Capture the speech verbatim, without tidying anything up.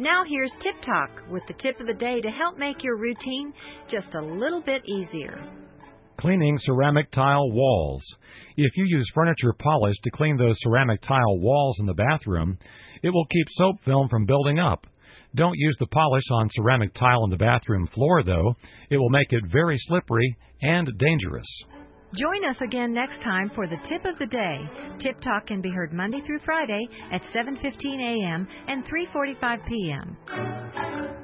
Now here's Tip Talk with the tip of the day to help make your routine just a little bit easier. Cleaning ceramic tile walls. If you use furniture polish to clean those ceramic tile walls in the bathroom, it will keep soap film from building up. Don't use the polish on ceramic tile in the bathroom floor, though. It will make it very slippery and dangerous. Join us again next time for the Tip of the Day. Tip Talk can be heard Monday through Friday at seven fifteen a.m. and three forty-five p.m.